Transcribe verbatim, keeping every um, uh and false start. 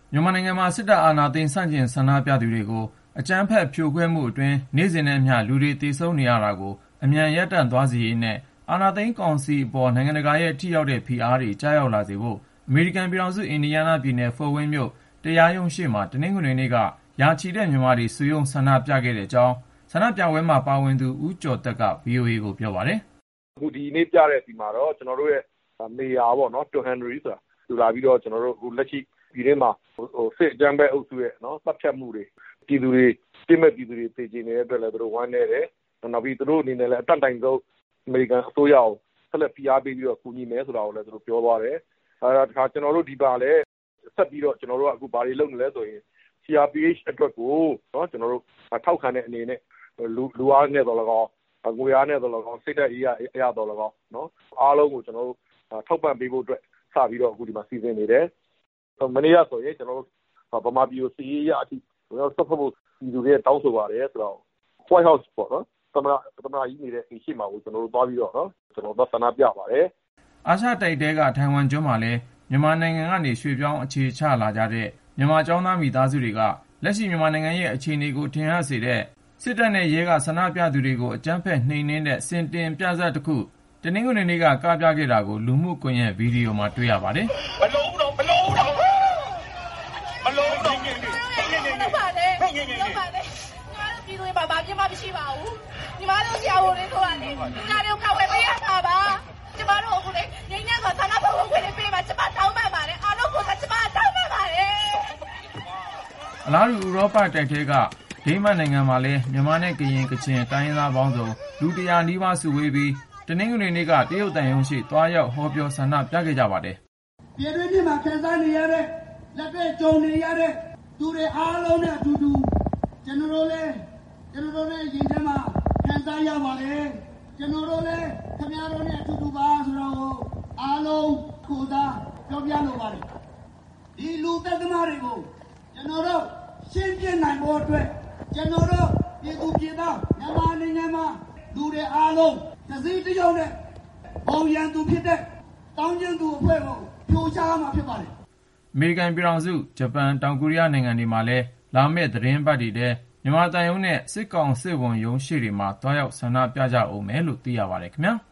မြန်မာနိုင်ငံမှာစစ်တပ်အာဏာသိမ်းဆန့်ကျင်ဆန္ဒပြသူတွေကိုအကြမ်းဖက်ဖြိုခွဲမှုအတွင်းနေ့စဉ်နဲ့အမျှလူတွေသေဆုံးနေရတာကိုအမြန်ရပ်တန့်သွားစေရေးနဲ့အာဏာသိမ်းကောင်စီအပေါ်နိုင်ငံတကာရဲ့ထိရောက်တဲ့ဖိအားတွေကြားရောက်လာစေဖို့အမေရိကန်ပြည်ထောင်စုအင်ဒီယားနားပြည်နယ်ဖို့ဝိန်းမြို့တရားရုံးရှေ့မှာတနင်္ဂနွေနေ့ကရာချီတဲ့မြန်မာတွေစုရုံးဆန္ဒပြခဲ့တဲ့အကြောင်းဆန္ဒပြပွဲမှာပါဝင်သူဦးကျော်သက်က ဗွီအိုအေ ကိုပြောပါတယ်။အခုဒီနေ့ပြတဲ့အစီမှာတော့ကျွန်တော်တို့ရဲ့မေယာပေါ့နော်တွန်ဟန်နရီဆိုတာသူလာပြီးတော့ကျွန်တော်တို့အခုလက်ရှိပြည်ထဲမှာဟိုစစ်အကြမ်းဖက်အုပ်စုရဲ့နော်တပ်ဖြတ်မှုတွေပြည်သူတွေပြည်မဲ့ပြည်သူတွေသိကျင်နေတဲ့အတွက်လည်းသူတို့ဝမ်းနေတယ်နောက်ပြီးသူတို့အနေနဲ့လည်းအတတ်တိုင်ဆုံးအမေရိကန်အစိုးရကိုဆက်လက်ဖိအားပေးပြီးတော့ကူညီမယ်ဆိုတာကိုလည်းသူတို့ပြောသွားတယ်အဲဒါတခါကျွန်တော်တို့ဒီပါလည်းဆက်ပြီးတော့ကျွန်တော်တို့ကအခုဘာတွေလုပ်နေလဲဆိုရင် စီ အာร์ ပီ အိတ်ချ် အတွက်ကိုနော်ကျွန်တော်တို့ထောက်ခံတဲ့အနေနဲ့လူလူအားနဲ့တော့လည်းကောငွေအားနဲ့တော့လည်းကောစိတ်ဓာတ်ရေးအရတော့လည်းကောနော်အားလုံးကိုကျွန်တော်တို့ထောက်ပံ့ပေးဖို့အတွက်စပြီးတော့အခုဒီမှာစီစဉ်နေတယ်မနေ့ကဆိုရင်ကျွန်တော်တို့ဗမာပြည်ကိုစီရေးရအထိကျွန်တော်ဆက်ဖို့ပြည်သူတွေတောင်းဆိုပါတယ်ဆိုတော့ White House ပေါ့နော်သမ္မတသမ္မတကြီးနေတဲ့အိမ်ရှိမှာကိုကျွန်တော်တို့သွားပြီးတော့နော်ကျွန်တော်တို့ဆန္ဒပြပါတယ်အာရှတိုက်တဲကထိုင်ဝမ်ကျွန်းမှာလည်းမြန်မာနိုင်ငံကနေရွှေ့ပြောင်းအခြေချလာကြတဲ့မြန်မာကျောင်းသားမိသားစုတွေကလက်ရှိမြန်မာနိုင်ငံရဲ့အခြေအနေကိုထင်ဟပ်စေတဲ့စစ်တပ်နဲ့ရဲကဆန္ဒပြသူတွေကိုအကြမ်းဖက်နှိမ်နင်းတဲ့စင်တင်ပြဇာတ်တစ်ခုတနင်္ဂနွေနေ့ကကပြခဲ့တာကိုလူမှုကွန်ရက်ဗီဒီယိုမှာတွေ့ရပါတယ်ဘလုံးတော့ဘလုံးတော့ဘလုံးတော့ငင်းနေငင်းနေငင်းပါလေငင်းနေငင်းပါလေညီမတို့ပြည်သူတွေပါဘာပြမမရှိပါဘူးညီမတို့ဆရာဝန်တွေဆိုတာလေဒီကြားတွေကိုခောက်ဝဲပေးရတာပါကျမတို့အခုလေငင်းနေဆိုဆန္ဒပြဖို့ခွင့်ပေးပါကျမတောင်းပန်ပါတယ်အားလုံးကိုကျမတောင်းပန်ပါတယ်အလားတူဥရောပတိုက်ထဲကဒိန်းမတ်နိုင်ငံမှာလည်းမြန်မာနဲ့ကရင်ကချင်တိုင်းရင်းသားပေါင်းစုံလူတရာနီးပါးစုဝေးပြီးတနင်္ဂနွေနေ့ကတရုတ်တန်ရုံးရှိသွားရောက်ဟောပြောဆန္ဒပြခဲ့ကြပါတယ်။ပြည်တွင်းပြည်မှာခံစားနေရတဲ့လက်တွေ့ကြုံနေရတဲ့သူတွေအားလုံးနဲ့အတူတူကျွန်တော်တို့လည်းကျွန်တော်တို့လည်းရင်ထဲမှာခံစားရပါတယ်။ကျွန်တော်တို့လည်းခင်ဗျားတို့နဲ့အတူတူပါဆိုတော့အားလုံးကိုသာပြောပြလိုပါတယ်။ဒီလူသက်သမားတွေကိုကျွန်တော်တို့ရှင်းပြနိုင်ဖို့အတွက်ကျွန်တော်တို့ပြည်သူပြည်သားမြန်မာနိုင်ငံမှာလူတွေအားလုံးတစည်းတယောက်နဲ့ဘုံရန်သူဖြစ်တဲ့တောင်းကျင်သူအဖွဲ့ကိုပြိုချမှာဖြစ်ပါတယ်အမေရိကန်ပြည်ထောင်စုဂျပန်တောင်ကိုရီးယားနိုင်ငံတွေမှာလည်းလာမယ့်သတင်းပတ်တွေထဲမြန်မာတန်ယုံနဲ့စစ်ကောင်စစ်ဝန်ရုံးရှိတွေမှာတွားရောက်ဆန္ဒပြကြအောင်မယ်လို့သိရပါတယ်ခင်ဗျာ